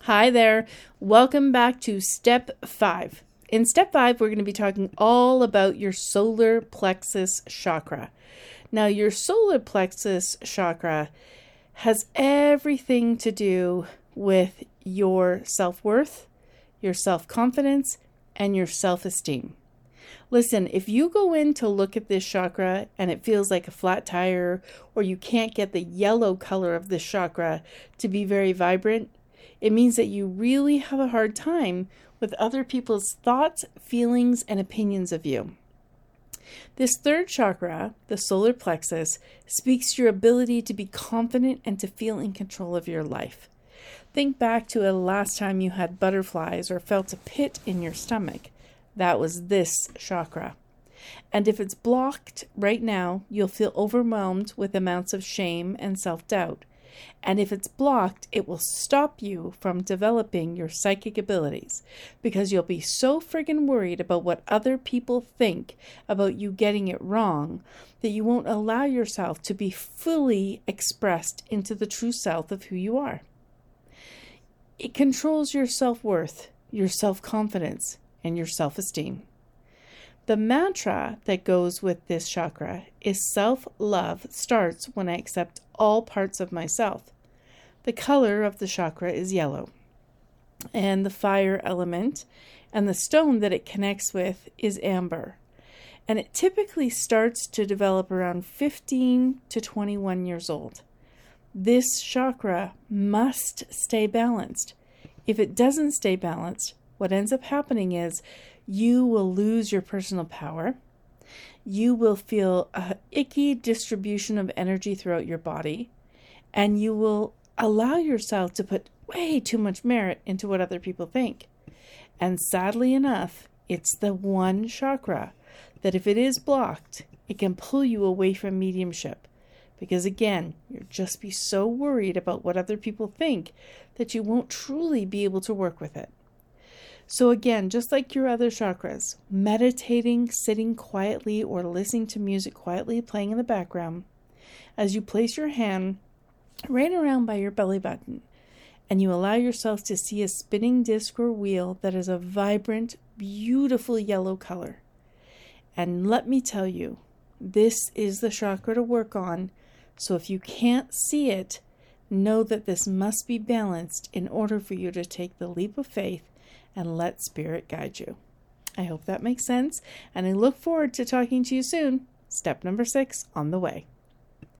Hi there. Welcome back to Step 5. In Step 5, we're going to be talking all about your solar plexus chakra. Now, your solar plexus chakra has everything to do with your self-worth, your self-confidence, and your self-esteem. Listen, if you go in to look at this chakra and it feels like a flat tire, or you can't get the yellow color of this chakra to be very vibrant, it means that you really have a hard time with other people's thoughts, feelings, and opinions of you. This third chakra, the solar plexus, speaks to your ability to be confident and to feel in control of your life. Think back to the last time you had butterflies or felt a pit in your stomach. That was this chakra. And if it's blocked right now, you'll feel overwhelmed with amounts of shame and self-doubt. And if it's blocked, it will stop you from developing your psychic abilities because you'll be so friggin' worried about what other people think about you getting it wrong that you won't allow yourself to be fully expressed into the true self of who you are. It controls your self-worth, your self-confidence, and your self-esteem. The mantra that goes with this chakra is self-love starts when I accept all parts of myself. The color of the chakra is yellow, and the fire element and the stone that it connects with is amber. And it typically starts to develop around 15 to 21 years old. This chakra must stay balanced. If it doesn't stay balanced, what ends up happening is you will lose your personal power. You will feel an icky distribution of energy throughout your body, and you will allow yourself to put way too much merit into what other people think. And sadly enough, it's the one chakra that if it is blocked, it can pull you away from mediumship. Because again, you'll just be so worried about what other people think that you won't truly be able to work with it. So again, just like your other chakras, meditating, sitting quietly, or listening to music quietly playing in the background, as you place your hand right around by your belly button, and you allow yourself to see a spinning disc or wheel that is a vibrant, beautiful yellow color. And let me tell you, this is the chakra to work on. So if you can't see it, know that this must be balanced in order for you to take the leap of faith and let spirit guide you. I hope that makes sense, and I look forward to talking to you soon. Step number 6 on the way.